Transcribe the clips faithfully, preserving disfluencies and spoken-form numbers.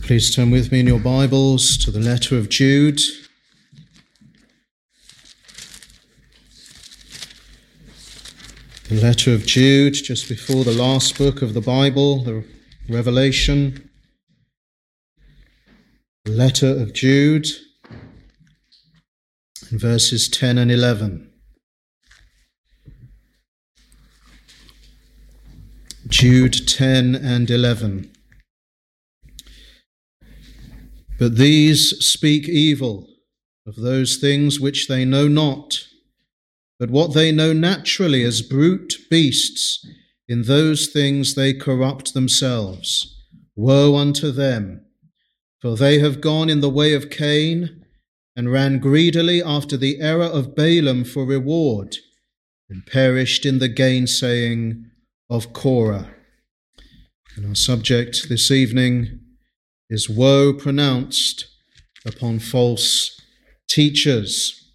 Please turn with me in your Bibles to the letter of Jude. The letter of Jude, just before the last book of the Bible, the Revelation. The letter of Jude, in verses ten and eleven. Jude ten and eleven. But these speak evil of those things which they know not, but what they know naturally as brute beasts, in those things they corrupt themselves. Woe unto them, for they have gone in the way of Cain, and ran greedily after the error of Balaam for reward, and perished in the gainsaying of Korah. And our subject this evening is woe pronounced upon false teachers.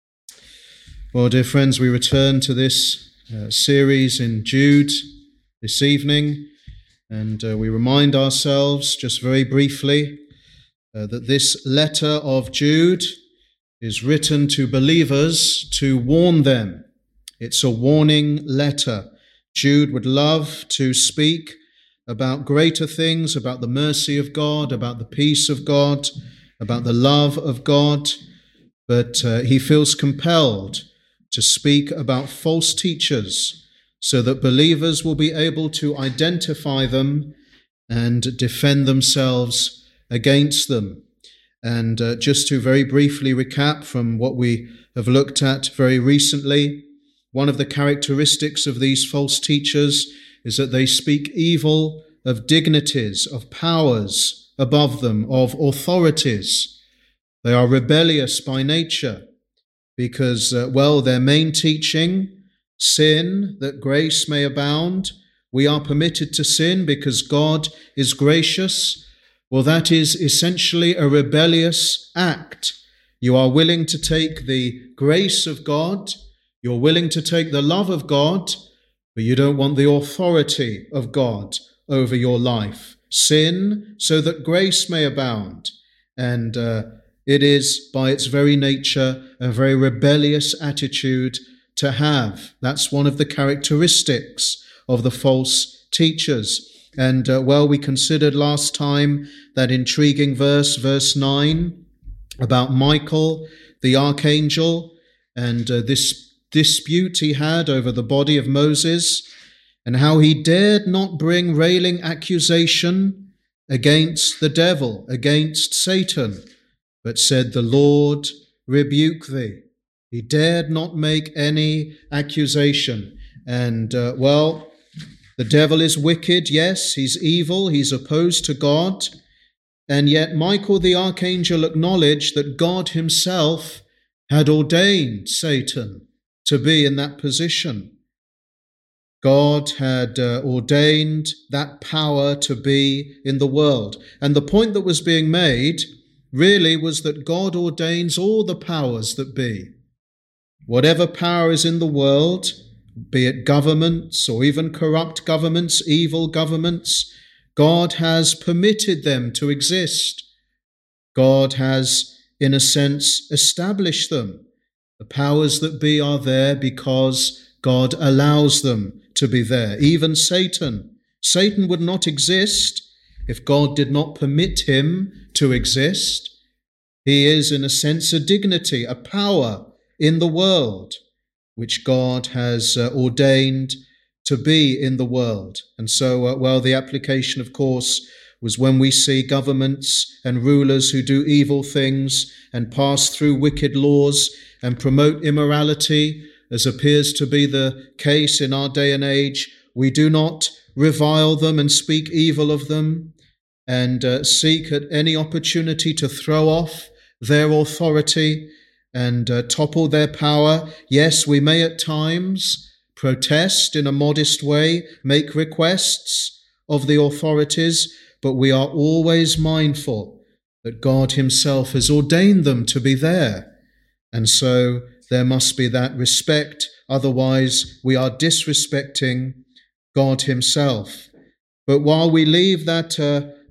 Well, dear friends, we return to this uh, series in Jude this evening, and uh, we remind ourselves just very briefly uh, that this letter of Jude is written to believers to warn them. It's a warning letter. Jude would love to speak about greater things, about the mercy of God, about the peace of God, about the love of God, but uh, he feels compelled to speak about false teachers so that believers will be able to identify them and defend themselves against them. And uh, just to very briefly recap from what we have looked at very recently, one of the characteristics of these false teachers is that they speak evil of dignities, of powers above them, of authorities. They are rebellious by nature because, uh, well, their main teaching, sin, that grace may abound, we are permitted to sin because God is gracious. Well, that is essentially a rebellious act. You are willing to take the grace of God, you're willing to take the love of God, but you don't want the authority of God over your life. Sin so that grace may abound. And uh, it is by its very nature a very rebellious attitude to have. That's one of the characteristics of the false teachers. And uh, well, we considered last time that intriguing verse, verse nine, about Michael, the archangel, and uh, this dispute he had over the body of Moses, and how he dared not bring railing accusation against the devil, against Satan, but said, "The Lord rebuke thee." He dared not make any accusation. And, uh, well, the devil is wicked, yes, he's evil, he's opposed to God, and yet Michael the archangel acknowledged that God himself had ordained Satan to be in that position. God had uh, ordained that power to be in the world. And the point that was being made really was that God ordains all the powers that be. Whatever power is in the world, be it governments or even corrupt governments, evil governments, God has permitted them to exist. God has, in a sense, established them. The powers that be are there because God allows them to be there. Even Satan. Satan would not exist if God did not permit him to exist. He is, in a sense, a dignity, a power in the world, which God has uh, ordained to be in the world. And so, uh, well, the application, of course, was when we see governments and rulers who do evil things and pass through wicked laws and promote immorality, as appears to be the case in our day and age, we do not revile them and speak evil of them and uh, seek at any opportunity to throw off their authority and uh, topple their power. Yes, we may at times protest in a modest way, make requests of the authorities, but we are always mindful that God himself has ordained them to be there. And so there must be that respect, otherwise we are disrespecting God himself. But while we leave that uh,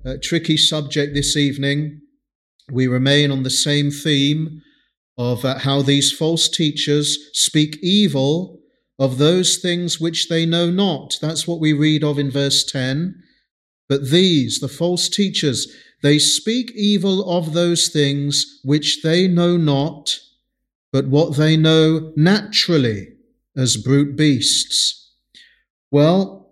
uh, tricky subject this evening. We remain on the same theme of uh, how these false teachers speak evil of those things which they know not. That's what we read of in verse ten. But these, the false teachers, they speak evil of those things which they know not, but what they know naturally, as brute beasts. Well,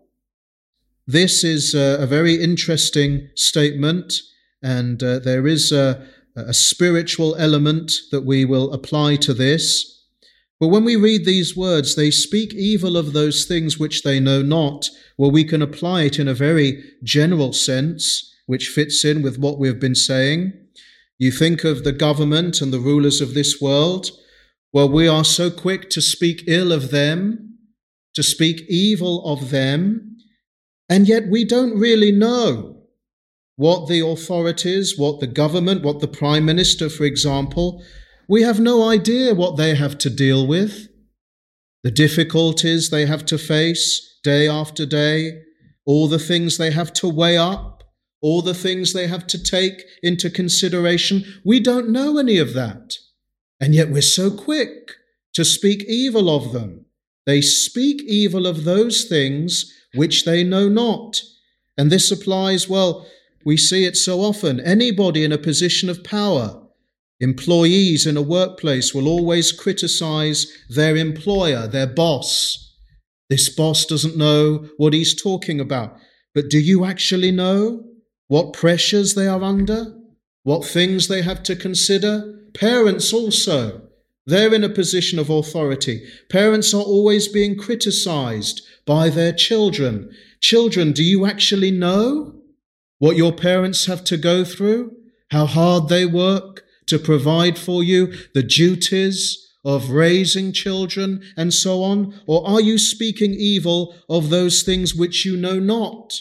this is a, a very interesting statement, and uh, there is a, a spiritual element that we will apply to this. But when we read these words, they speak evil of those things which they know not, well, we can apply it in a very general sense, which fits in with what we've been saying. You think of the government and the rulers of this world. Well, we are so quick to speak ill of them, to speak evil of them, and yet we don't really know what the authorities, what the government, what the Prime Minister, for example, we have no idea what they have to deal with, the difficulties they have to face day after day, all the things they have to weigh up, all the things they have to take into consideration. We don't know any of that. And yet we're so quick to speak evil of them. They speak evil of those things which they know not. And this applies, well, we see it so often. Anybody in a position of power, employees in a workplace, will always criticize their employer, their boss. This boss doesn't know what he's talking about. But do you actually know what pressures they are under? What things they have to consider? Parents also, they're in a position of authority. Parents are always being criticized by their children. Children, do you actually know what your parents have to go through? How hard they work to provide for you, the duties of raising children and so on? Or are you speaking evil of those things which you know not?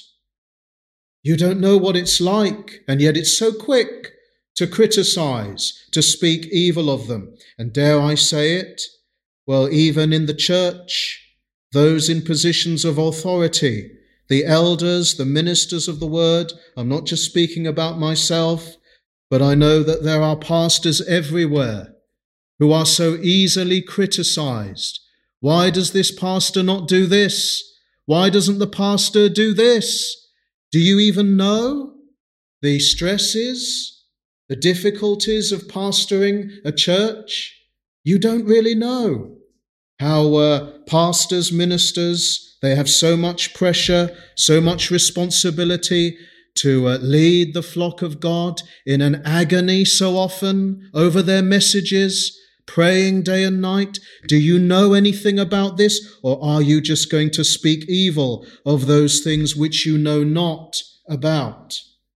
You don't know what it's like, and yet it's so quick to criticize, to speak evil of them. And dare I say it? Well, even in the church, those in positions of authority, the elders, the ministers of the word, I'm not just speaking about myself, but I know that there are pastors everywhere who are so easily criticized. Why does this pastor not do this? Why doesn't the pastor do this? Do you even know the stresses, the difficulties of pastoring a church? You don't really know how uh, pastors, ministers, they have so much pressure, so much responsibility to uh, lead the flock of God in an agony so often over their messages, praying day and night. Do you know anything about this, or are you just going to speak evil of those things which you know not about?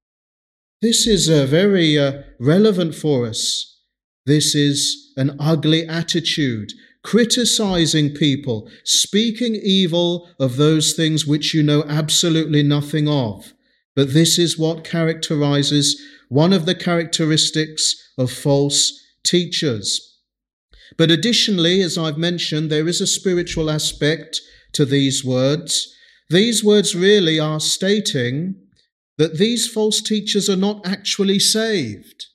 This is uh, very uh, relevant for us. This is an ugly attitude, criticizing people, speaking evil of those things which you know absolutely nothing of. But this is what characterizes one of the characteristics of false teachers. But additionally, as I've mentioned, there is a spiritual aspect to these words. These words really are stating that these false teachers are not actually saved.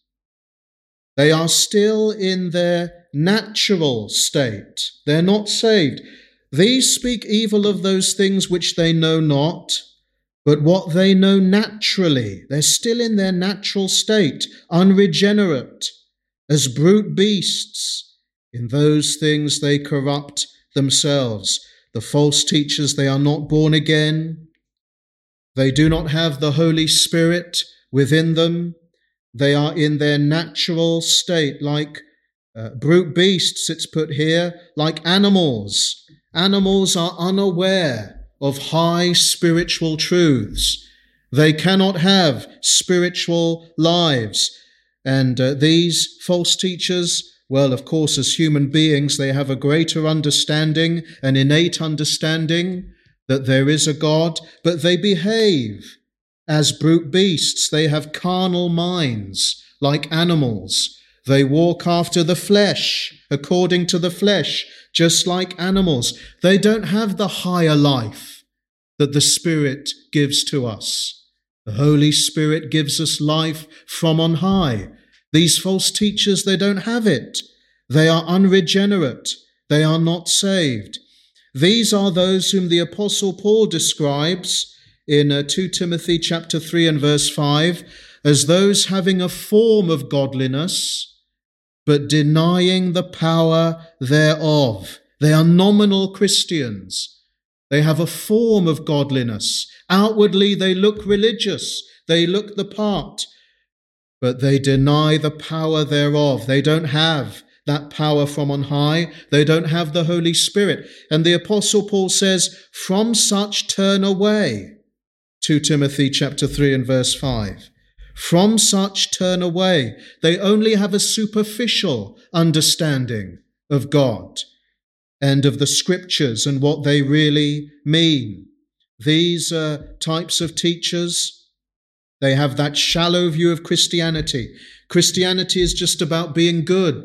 They are still in their natural state. They're not saved. These speak evil of those things which they know not, but what they know naturally. They're still in their natural state, unregenerate, as brute beasts. In those things they corrupt themselves. The false teachers, they are not born again. They do not have the Holy Spirit within them. They are in their natural state, like uh, brute beasts, it's put here, like animals. Animals are unaware of high spiritual truths. They cannot have spiritual lives. And uh, these false teachers, well, of course, as human beings, they have a greater understanding, an innate understanding that there is a God, but they behave as brute beasts. They have carnal minds like animals. They walk after the flesh, according to the flesh, just like animals. They don't have the higher life that the Spirit gives to us. The Holy Spirit gives us life from on high. These false teachers, they don't have it. They are unregenerate. They are not saved. These are those whom the Apostle Paul describes in uh, Second Timothy chapter three and verse five as those having a form of godliness, but denying the power thereof. They are nominal Christians. They have a form of godliness. Outwardly, they look religious. They look the part, but they deny the power thereof. They don't have that power from on high. They don't have the Holy Spirit. And the Apostle Paul says, from such turn away. Second Timothy chapter three and verse five. From such turn away. They only have a superficial understanding of God and of the Scriptures and what they really mean. These uh, types of teachers, they have that shallow view of Christianity. Christianity is just about being good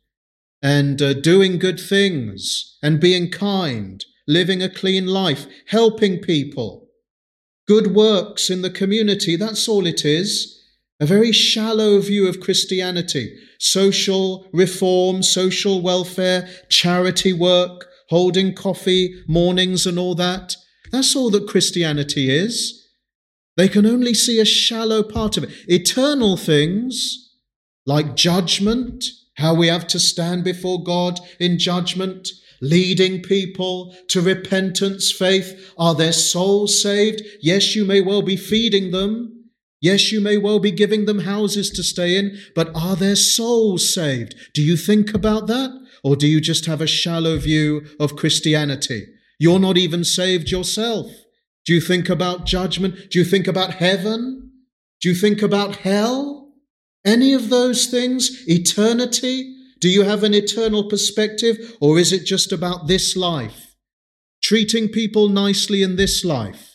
and uh, doing good things and being kind, living a clean life, helping people, good works in the community. That's all it is. A very shallow view of Christianity. Social reform, social welfare, charity work, holding coffee mornings and all that. That's all that Christianity is. They can only see a shallow part of it. Eternal things like judgment, how we have to stand before God in judgment, leading people to repentance, faith. Are their souls saved? Yes, you may well be feeding them. Yes, you may well be giving them houses to stay in, but are their souls saved? Do you think about that? Or do you just have a shallow view of Christianity? You're not even saved yourself. Do you think about judgment? Do you think about heaven? Do you think about hell? Any of those things? Eternity? Do you have an eternal perspective, or is it just about this life? Treating people nicely in this life?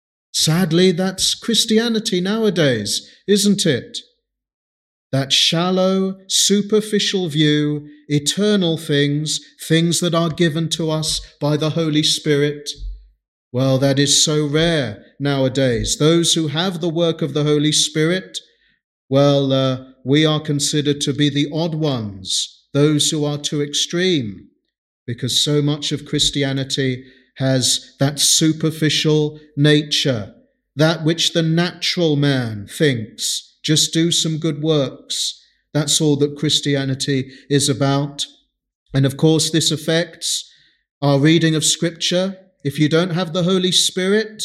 Sadly, that's Christianity nowadays, isn't it? That shallow, superficial view, eternal things, things that are given to us by the Holy Spirit. Well, that is so rare nowadays. Those who have the work of the Holy Spirit, well, uh, we are considered to be the odd ones, those who are too extreme, because so much of Christianity has that superficial nature, that which the natural man thinks. Just do some good works. That's all that Christianity is about. And of course, this affects our reading of Scripture. If you don't have the Holy Spirit,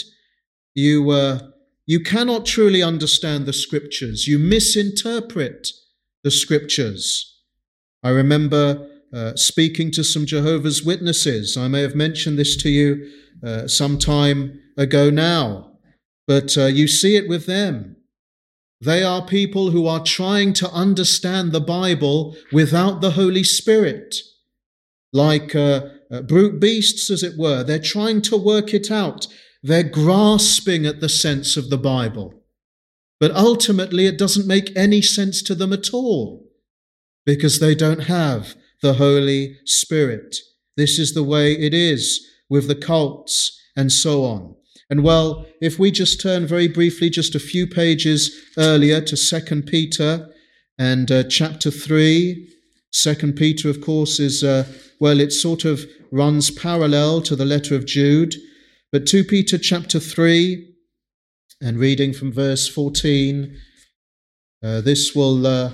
you uh, you cannot truly understand the Scriptures. You misinterpret the Scriptures. I remember uh, speaking to some Jehovah's Witnesses. I may have mentioned this to you uh, some time ago now, but uh, you see it with them. They are people who are trying to understand the Bible without the Holy Spirit, like uh, uh, brute beasts, as it were. They're trying to work it out. They're grasping at the sense of the Bible. But ultimately, it doesn't make any sense to them at all, because they don't have the Holy Spirit. This is the way it is with the cults and so on. And well, if we just turn very briefly, just a few pages earlier to Second Peter and uh, chapter three. Second Peter, of course, is, uh, well, it sort of runs parallel to the letter of Jude. But Second Peter chapter three, and reading from verse fourteen, uh, this will uh,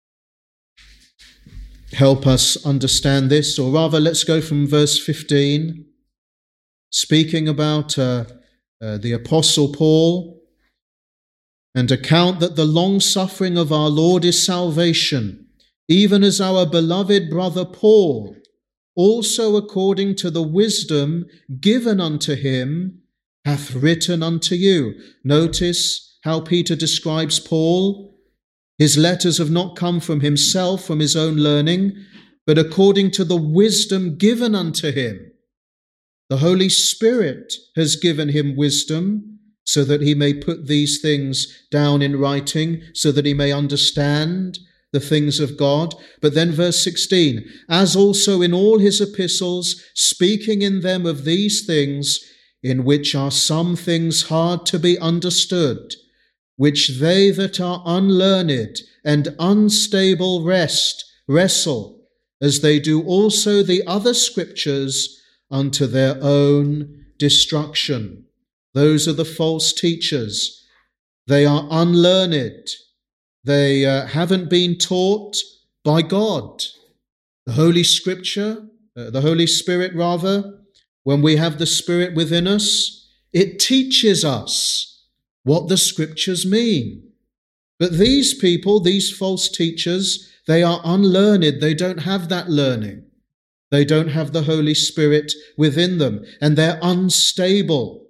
help us understand this. Or rather, let's go from verse fifteen, speaking about uh, uh, the Apostle Paul, and account that the long-suffering of our Lord is salvation, even as our beloved brother Paul, also according to the wisdom given unto him, hath written unto you. Notice how Peter describes Paul. His letters have not come from himself, from his own learning, but according to the wisdom given unto him. The Holy Spirit has given him wisdom so that he may put these things down in writing, so that he may understand the things of God. But then verse sixteen, as also in all his epistles, speaking in them of these things, in which are some things hard to be understood, which they that are unlearned and unstable rest, wrestle, as they do also the other scriptures, unto their own destruction. Those are the false teachers. They are unlearned. They uh, haven't been taught by God. The Holy Scripture, uh, the Holy Spirit rather, when we have the Spirit within us, it teaches us what the Scriptures mean. But these people, these false teachers, they are unlearned. They don't have that learning. They don't have the Holy Spirit within them, and they're unstable.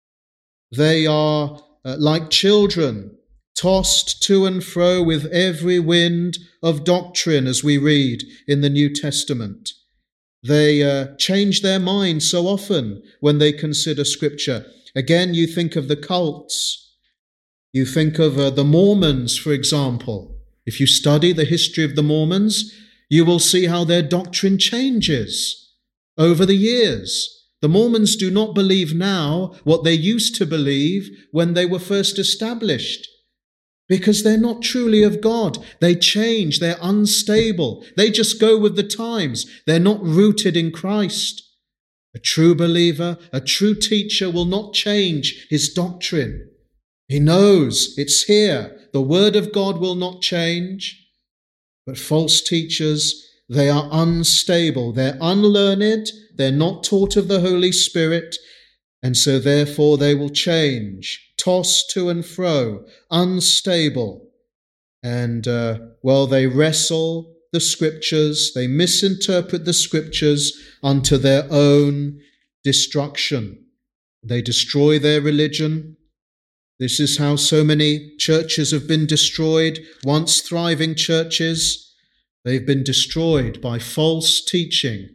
They are uh, like children, tossed to and fro with every wind of doctrine, as we read in the New Testament. They uh, change their mind so often when they consider Scripture. Again, you think of the cults. You think of uh, the Mormons, for example. If you study the history of the Mormons, you will see how their doctrine changes over the years. The Mormons do not believe now what they used to believe when they were first established, because they're not truly of God. They change, they're unstable. They just go with the times. They're not rooted in Christ. A true believer, a true teacher will not change his doctrine. He knows it's here. The word of God will not change. But false teachers, they are unstable. They're unlearned. They're not taught of the Holy Spirit. And so therefore they will change, tossed to and fro, unstable. And, uh, well, they wrestle the Scriptures. They misinterpret the Scriptures unto their own destruction. They destroy their religion. This is how so many churches have been destroyed. Once thriving churches, they've been destroyed by false teaching.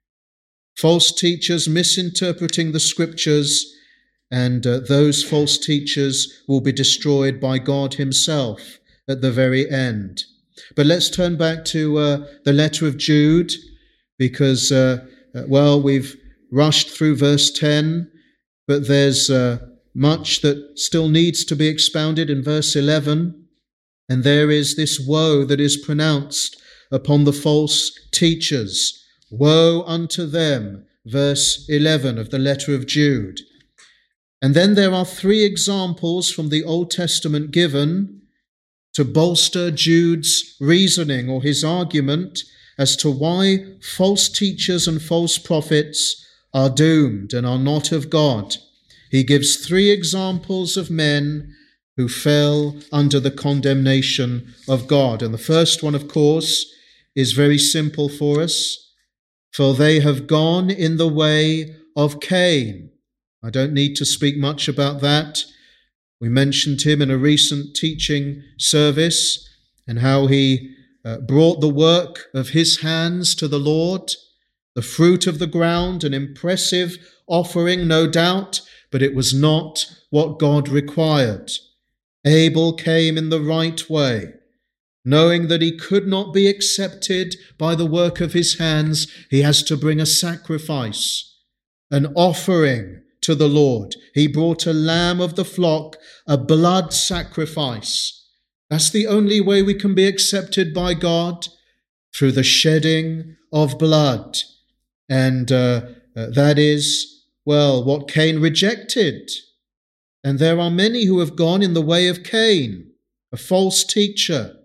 False teachers misinterpreting the Scriptures, and uh, those false teachers will be destroyed by God himself at the very end. But let's turn back to uh, the letter of Jude, because, uh, uh, well, we've rushed through verse ten, but there's uh, much that still needs to be expounded in verse eleven. And there is this woe that is pronounced upon the false teachers. Woe unto them, verse eleven of the letter of Jude. And then there are three examples from the Old Testament given to bolster Jude's reasoning or his argument as to why false teachers and false prophets are doomed and are not of God. He gives three examples of men who fell under the condemnation of God. And the first one, of course, is very simple for us. For they have gone in the way of Cain. I don't need to speak much about that. We mentioned him in a recent teaching service and how he uh, brought the work of his hands to the Lord, the fruit of the ground, an impressive offering, no doubt, but it was not what God required. Abel came in the right way, knowing that he could not be accepted by the work of his hands. He has to bring a sacrifice, an offering to the Lord. He brought a lamb of the flock, a blood sacrifice. That's the only way we can be accepted by God, through the shedding of blood. And uh, uh, that is, well, what Cain rejected. And there are many who have gone in the way of Cain, a false teacher,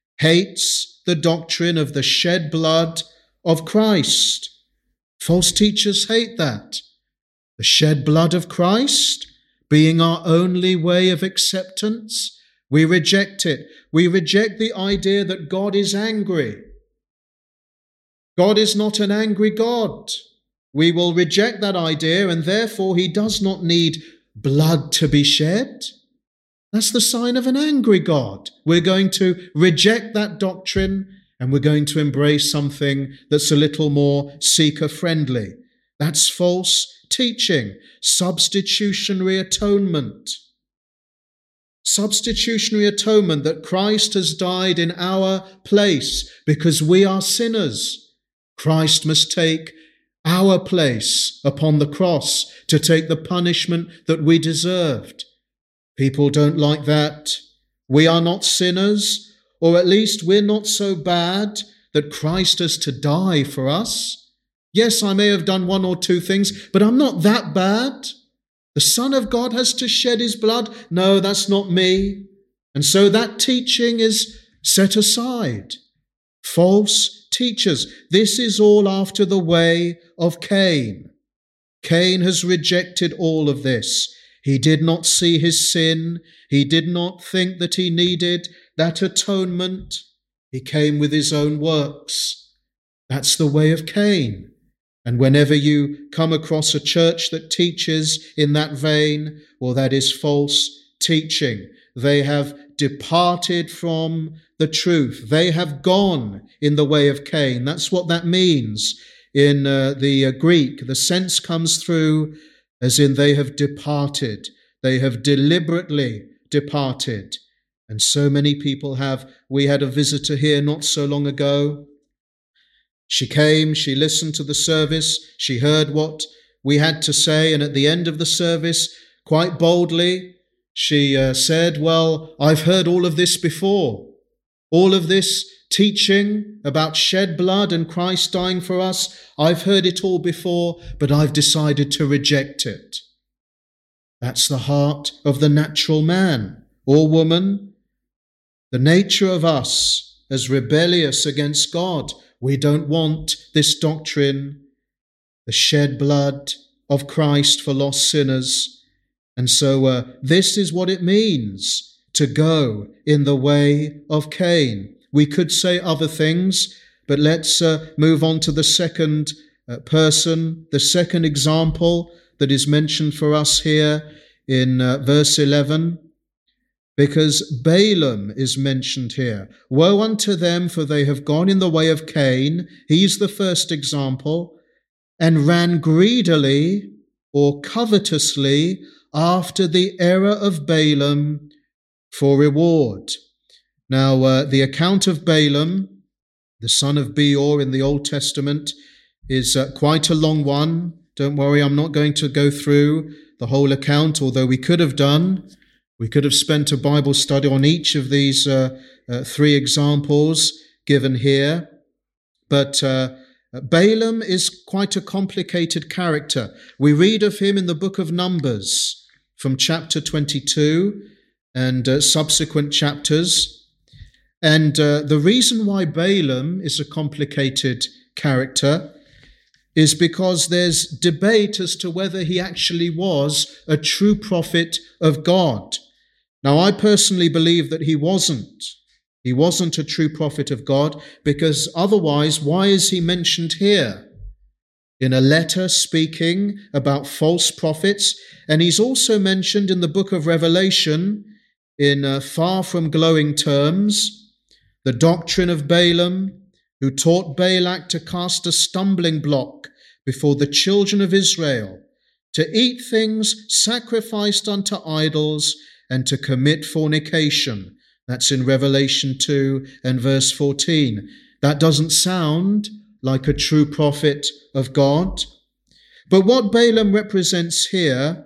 hates the doctrine of the shed blood of Christ. False teachers hate that. The shed blood of Christ being our only way of acceptance, we reject it. We reject the idea that God is angry. God is not an angry God. We will reject that idea, and therefore he does not need blood to be shed. That's the sign of an angry God. We're going to reject that doctrine, and we're going to embrace something that's a little more seeker-friendly. That's false teaching. Substitutionary atonement. Substitutionary atonement, that Christ has died in our place because we are sinners. Christ must take our place upon the cross to take the punishment that we deserved. People don't like that. We are not sinners, or at least we're not so bad that Christ has to die for us. Yes, I may have done one or two things, but I'm not that bad. The Son of God has to shed his blood. No, that's not me. And so that teaching is set aside. False teachers. This is all after the way of Cain. Cain has rejected all of this. He did not see his sin. He did not think that he needed that atonement. He came with his own works. That's the way of Cain. And whenever you come across a church that teaches in that vein, well, that is false teaching. They have departed from the truth. They have gone in the way of Cain. That's what that means in uh, the uh, Greek. The sense comes through as in they have departed. They have deliberately departed. And so many people have. We had a visitor here not so long ago. She came, she listened to the service, she heard what we had to say, and at the end of the service, quite boldly, she uh, said, well, I've heard all of this before. All of this teaching about shed blood and Christ dying for us, I've heard it all before, but I've decided to reject it. That's the heart of the natural man or woman. The nature of us as rebellious against God. We don't want this doctrine, the shed blood of Christ for lost sinners. And so uh, this is what it means to go in the way of Cain. We could say other things, but let's uh, move on to the second uh, person, the second example that is mentioned for us here in uh, verse eleven. Because Balaam is mentioned here. Woe unto them, for they have gone in the way of Cain. He's the first example. And ran greedily or covetously after the error of Balaam for reward. Now, uh, the account of Balaam, the son of Beor in the Old Testament, is uh, quite a long one. Don't worry, I'm not going to go through the whole account, although we could have done. We could have spent a Bible study on each of these uh, uh, three examples given here. But uh, Balaam is quite a complicated character. We read of him in the book of Numbers from chapter twenty-two and uh, subsequent chapters. And uh, the reason why Balaam is a complicated character is because there's debate as to whether he actually was a true prophet of God. Now, I personally believe that he wasn't. He wasn't a true prophet of God, because otherwise, why is he mentioned here? In a letter speaking about false prophets, and he's also mentioned in the book of Revelation in uh, far from glowing terms, the doctrine of Balaam, who taught Balak to cast a stumbling block before the children of Israel, to eat things sacrificed unto idols, and to commit fornication. That's in Revelation two and verse fourteen. That doesn't sound like a true prophet of God. But what Balaam represents here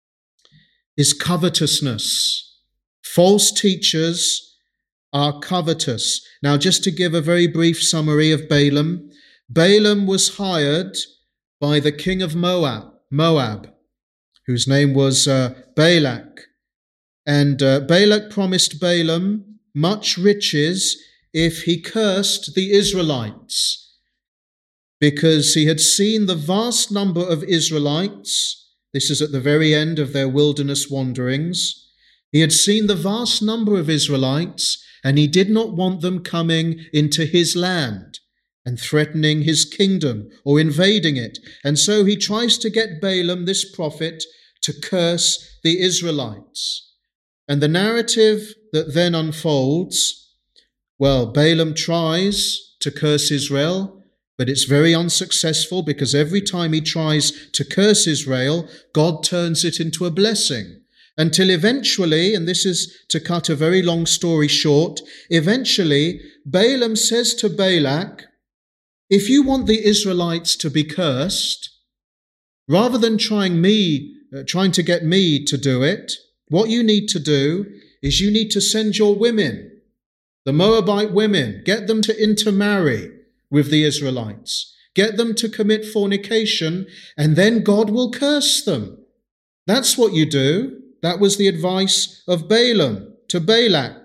is covetousness. False teachers are covetous. Now, just to give a very brief summary of Balaam, Balaam was hired by the king of Moab, Moab, whose name was uh, Balak. And uh, Balak promised Balaam much riches if he cursed the Israelites, because he had seen the vast number of Israelites. This is at the very end of their wilderness wanderings. He had seen the vast number of Israelites, and he did not want them coming into his land and threatening his kingdom or invading it. And so he tries to get Balaam, this prophet, to curse the Israelites. And the narrative that then unfolds, well, Balaam tries to curse Israel, but it's very unsuccessful, because every time he tries to curse Israel, God turns it into a blessing. Until eventually, and this is to cut a very long story short, eventually Balaam says to Balak, if you want the Israelites to be cursed, rather than trying me, uh, trying to get me to do it, what you need to do is you need to send your women, the Moabite women, get them to intermarry with the Israelites. Get them to commit fornication, and then God will curse them. That's what you do. That was the advice of Balaam to Balak.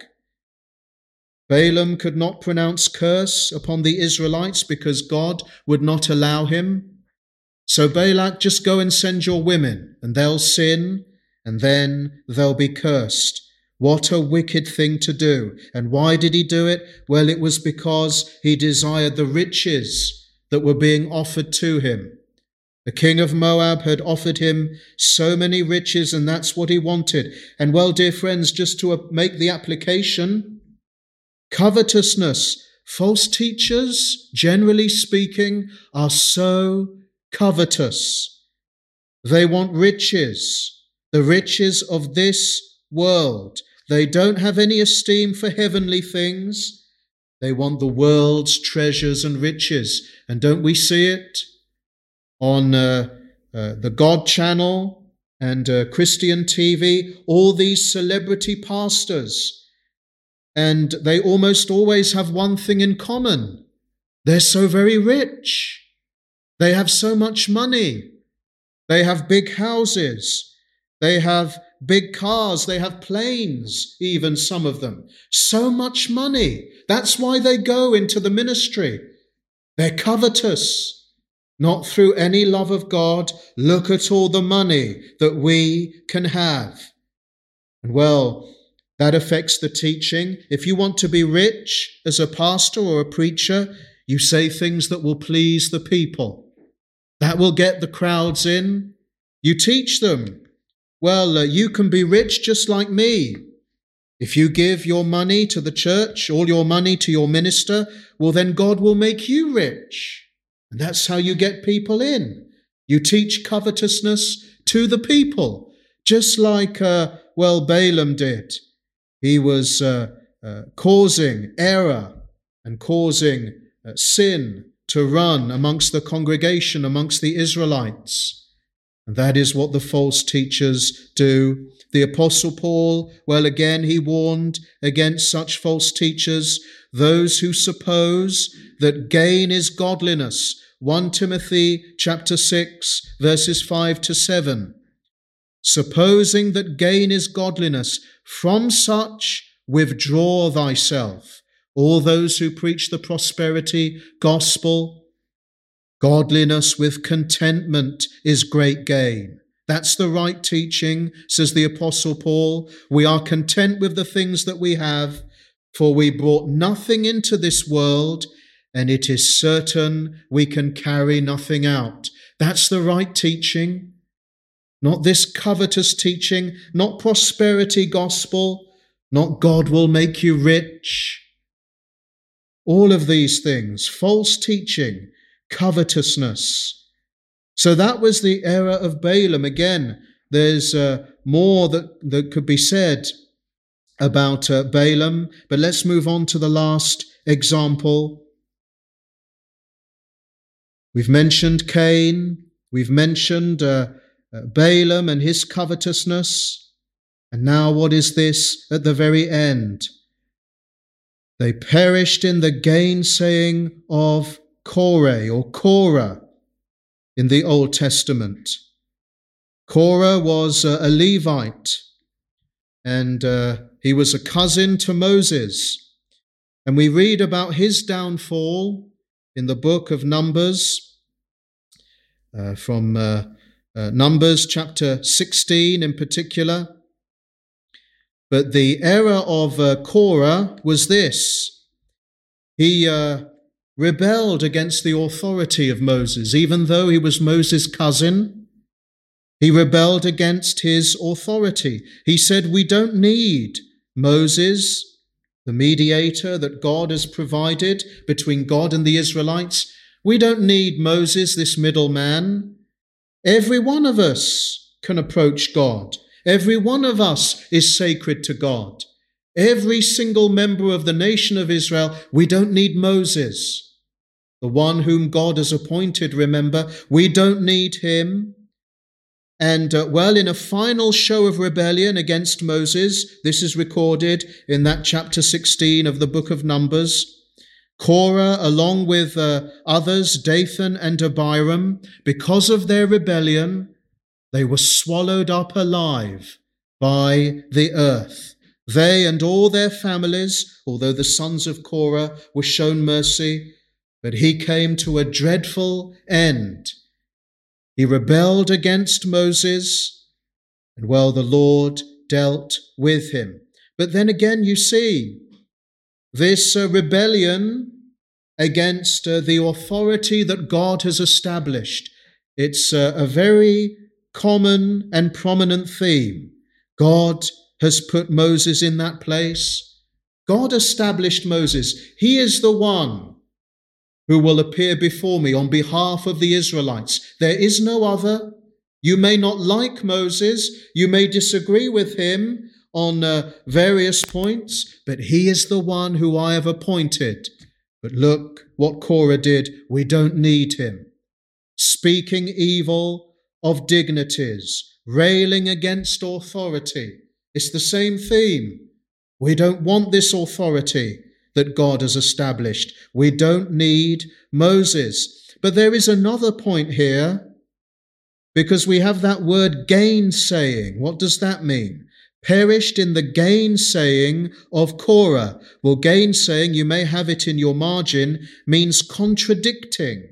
Balaam could not pronounce curse upon the Israelites because God would not allow him. So Balak, just go and send your women, and they'll sin, and then they'll be cursed. What a wicked thing to do. And why did he do it? Well, it was because he desired the riches that were being offered to him. The king of Moab had offered him so many riches, and that's what he wanted. And well, dear friends, just to make the application, covetousness, false teachers, generally speaking, are so covetous. They want riches, the riches of this world. They don't have any esteem for heavenly things. They want the world's treasures and riches. And don't we see it on uh, uh, the God Channel and uh, Christian T V? All these celebrity pastors. And they almost always have one thing in common. They're so very rich. They have so much money. They have big houses. They have big cars. They have planes, even some of them. So much money. That's why they go into the ministry. They're covetous, not through any love of God. Look at all the money that we can have. And well, that affects the teaching. If you want to be rich as a pastor or a preacher, you say things that will please the people. That will get the crowds in. You teach them, well, uh, you can be rich just like me. If you give your money to the church, all your money to your minister, well, then God will make you rich. And that's how you get people in. You teach covetousness to the people, just like, uh, well, Balaam did. He was uh, uh, causing error and causing uh, sin to run amongst the congregation, amongst the Israelites. And that is what the false teachers do. The Apostle Paul, well, again, he warned against such false teachers, those who suppose that gain is godliness. First Timothy chapter six, verses five to seven. Supposing that gain is godliness, from such withdraw thyself. All those who preach the prosperity gospel, godliness with contentment is great gain. That's the right teaching, says the Apostle Paul. We are content with the things that we have, for we brought nothing into this world, and it is certain we can carry nothing out. That's the right teaching. Not this covetous teaching, not prosperity gospel, not God will make you rich. All of these things, false teaching, covetousness. So that was the error of Balaam. Again, there's uh, more that, that could be said about uh, Balaam, but let's move on to the last example. We've mentioned Cain, we've mentioned uh, uh, Balaam and his covetousness, and now what is this at the very end? They perished in the gainsaying of Korah or Korah in the Old Testament. Korah was uh, a Levite, and uh, he was a cousin to Moses. And we read about his downfall in the book of Numbers, uh, from uh, uh, Numbers chapter sixteen in particular. But the error of uh, Korah was this. He uh, rebelled against the authority of Moses, even though he was Moses' cousin. He rebelled against his authority. He said, we don't need Moses, the mediator that God has provided between God and the Israelites. We don't need Moses, this middleman. Every one of us can approach God. Every one of us is sacred to God. Every single member of the nation of Israel, we don't need Moses, the one whom God has appointed, remember. We don't need him. And, uh, well, in a final show of rebellion against Moses, this is recorded in that chapter sixteen of the book of Numbers, Korah, along with uh, others, Dathan and Abiram, because of their rebellion, they were swallowed up alive by the earth. They and all their families, although the sons of Korah were shown mercy, but he came to a dreadful end. He rebelled against Moses, and well, the Lord dealt with him. But then again, you see, this uh, rebellion against uh, the authority that God has established, it's uh, a very common and prominent theme. God has put Moses in that place. God established Moses. He is the one who will appear before me on behalf of the Israelites. There is no other. You may not like Moses. You may disagree with him on uh, various points, but he is the one who I have appointed. But look what Korah did. We don't need him. Speaking evil of dignities, railing against authority. It's the same theme. We don't want this authority that God has established. We don't need Moses. But there is another point here, because we have that word gainsaying. What does that mean? Perished in the gainsaying of Korah. Well, gainsaying, you may have it in your margin, means contradicting.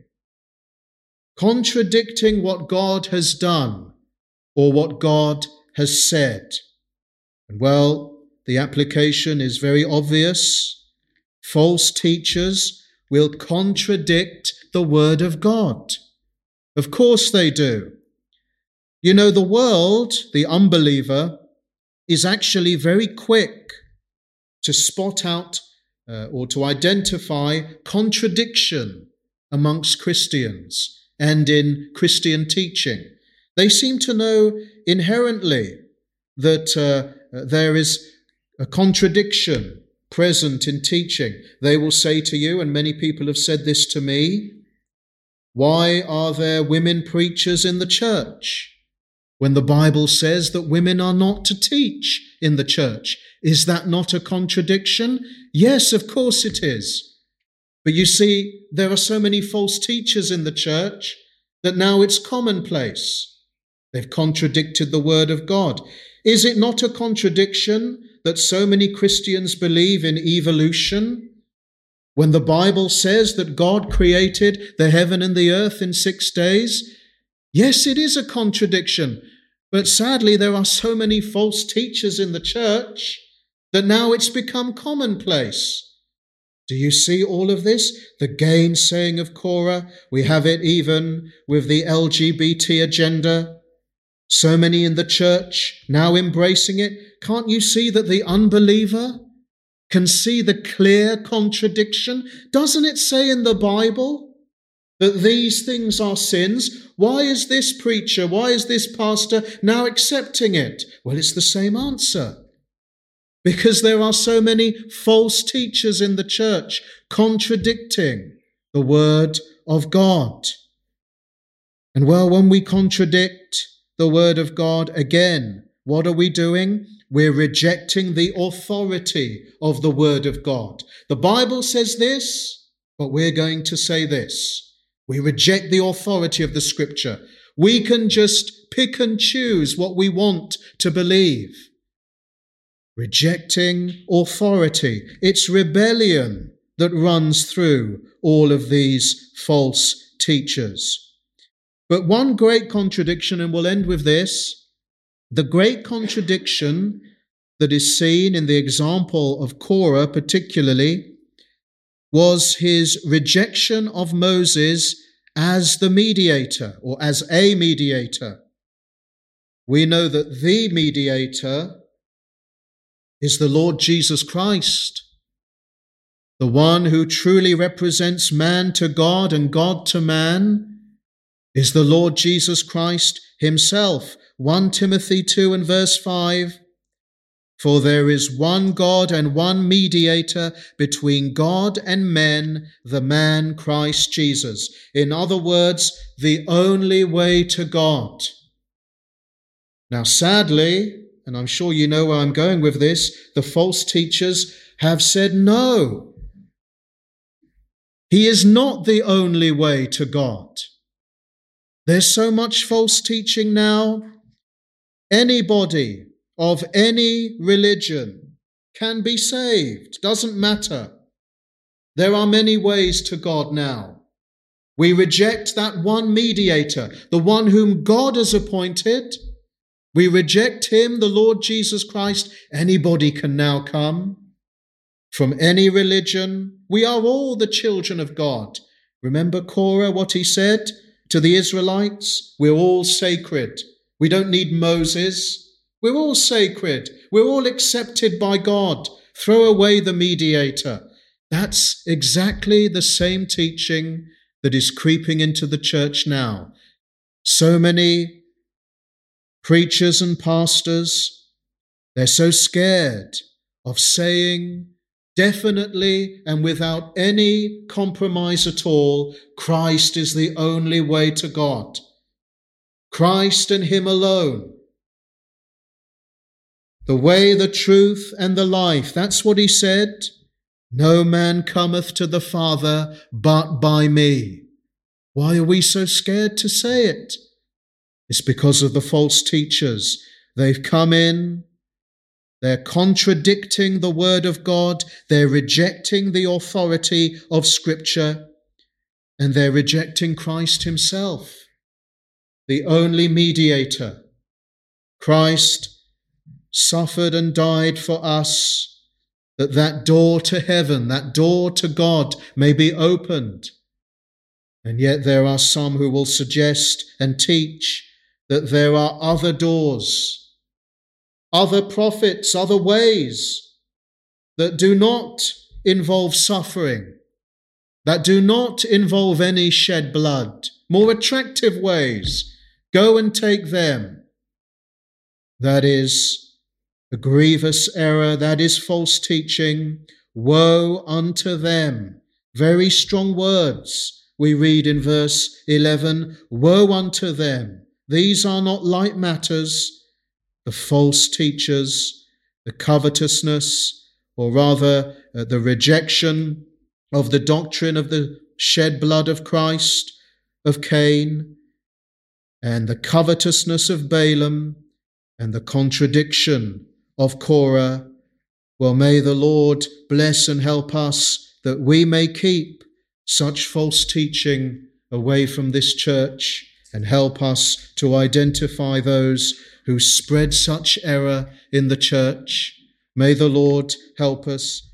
Contradicting what God has done or what God has said. And well, the application is very obvious. False teachers will contradict the word of God. Of course they do. You know, the world, the unbeliever, is actually very quick to spot out uh, or to identify contradiction amongst Christians and in Christian teaching. They seem to know inherently that uh, there is a contradiction present in teaching. They will say to you, and many people have said this to me, why are there women preachers in the church when the Bible says that women are not to teach in the church? Is that not a contradiction? Yes, of course it is. But you see, there are so many false teachers in the church that now it's commonplace. They've contradicted the word of God. Is it not a contradiction that so many Christians believe in evolution when the Bible says that God created the heaven and the earth in six days? Yes, it is a contradiction, but sadly there are so many false teachers in the church that now it's become commonplace. Do you see all of this? The gainsaying of Korah. We have it even with the L G B T agenda. So many in the church now embracing it. Can't you see that the unbeliever can see the clear contradiction? Doesn't it say in the Bible that these things are sins? Why is this preacher, why is this pastor now accepting it? Well, it's the same answer. Because there are so many false teachers in the church contradicting the word of God. And well, when we contradict the word of God again, what are we doing? We're rejecting the authority of the word of God. The Bible says this, but we're going to say this. We reject the authority of the scripture. We can just pick and choose what we want to believe. Rejecting authority. It's rebellion that runs through all of these false teachers. But one great contradiction, and we'll end with this, the great contradiction that is seen in the example of Korah particularly was his rejection of Moses as the mediator or as a mediator. We know that the mediator is the Lord Jesus Christ, the one who truly represents man to God and God to man is the Lord Jesus Christ himself. First Timothy two and verse five, for there is one God and one mediator between God and men, the man Christ Jesus. In other words, the only way to God. Now, sadly, and I'm sure you know where I'm going with this, the false teachers have said no. He is not the only way to God. There's so much false teaching now. Anybody of any religion can be saved. Doesn't matter. There are many ways to God now. We reject that one mediator, the one whom God has appointed. We reject him, the Lord Jesus Christ. Anybody can now come from any religion. We are all the children of God. Remember Korah, what he said to the Israelites? We're all sacred. We don't need Moses. We're all sacred. We're all accepted by God. Throw away the mediator. That's exactly the same teaching that is creeping into the church now. So many preachers and pastors, they're so scared of saying definitely and without any compromise at all, Christ is the only way to God. Christ and him alone. The way, the truth, and the life. That's what he said. No man cometh to the Father but by me. Why are we so scared to say it? It's because of the false teachers. They've come in, they're contradicting the word of God, they're rejecting the authority of Scripture, and they're rejecting Christ himself, the only mediator. Christ suffered and died for us, that that door to heaven, that door to God may be opened. And yet there are some who will suggest and teach that there are other doors, other prophets, other ways that do not involve suffering, that do not involve any shed blood, more attractive ways. Go and take them. That is a grievous error. That is false teaching. Woe unto them. Very strong words we read in verse eleven. Woe unto them. These are not light matters. The false teachers, the covetousness, or rather uh, the rejection of the doctrine of the shed blood of Christ, of Cain, and the covetousness of Balaam, and the contradiction of Korah. Well, may the Lord bless and help us that we may keep such false teaching away from this church and help us to identify those who spread such error in the church. May the Lord help us.